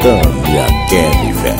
Tânia Kennifer.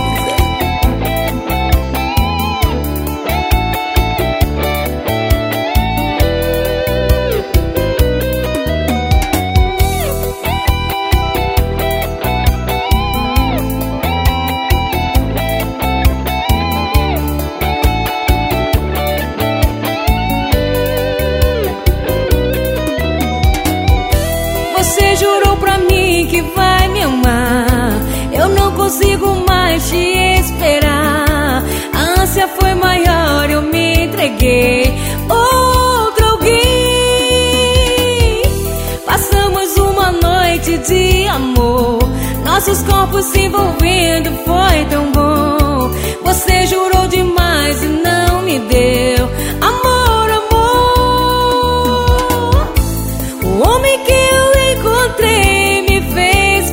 Você jurou pra mim que vai me amar. Eu não consigo mais te esperar. A ânsia foi maior, eu me entreguei. Outro alguém. Passamos uma noite de amor. Nossos corpos se envolvendo, foi tão bom. Você jurou demais e não me deu amor, amor. O homem que eu encontrei me fez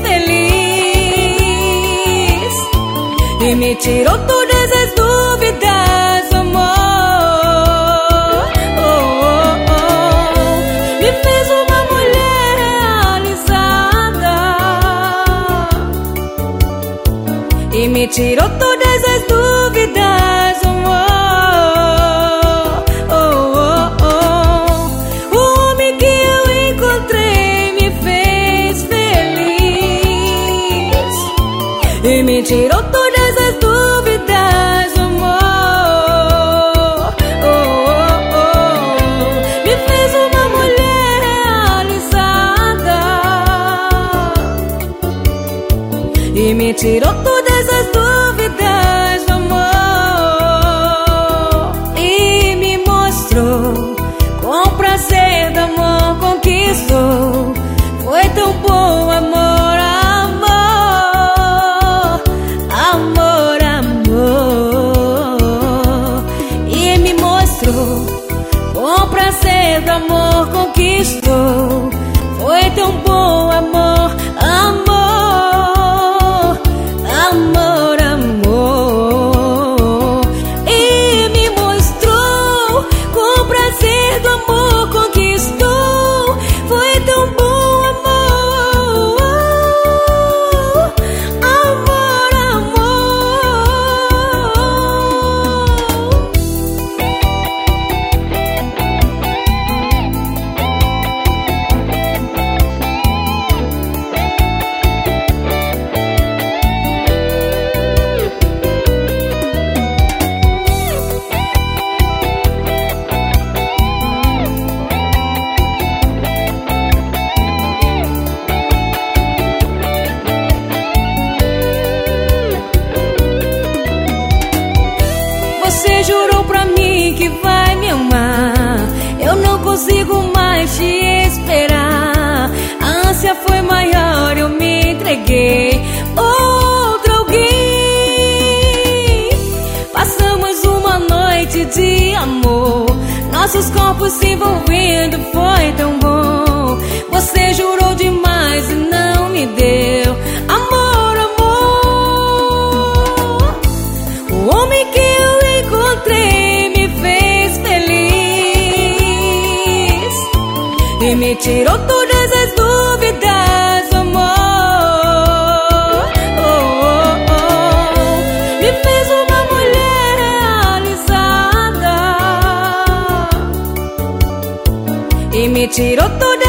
feliz e me tirou todas as dúvidas, amor. Oh, oh, oh. Me fez uma mulher realizada e me tirou todas as dúvidas, amor. Oh, oh, oh. O homem que eu encontrei me fez feliz e me tirou todas as dúvidas, amor. Oh, oh, oh. Me fez uma mulher realizada e me tirou todas as dúvidas, amor. E me mostrou com prazer do amor conquistou. Foi tão bom, amor, amor, amor, amor. E me mostrou com prazer do amor conquistou. Foi tão bom, amor, amor, amor, amor. E me mostrou com prazer do amor conquistou. Foi tão bom, amor, amor, amor. Você jurou pra mim que vai me amar. Eu não consigo mais te esperar. A ânsia foi maior, eu me entreguei. Outro alguém. Passamos uma noite de amor. Nossos corpos se envolvendo, foi tão bom. Você jurou demais e não me deu amor, amor. O homem que eu encontrei me fez feliz e me tirou todas as dúvidas, amor. Oh, oh, oh. Me fez uma mulher realizada e me tirou todas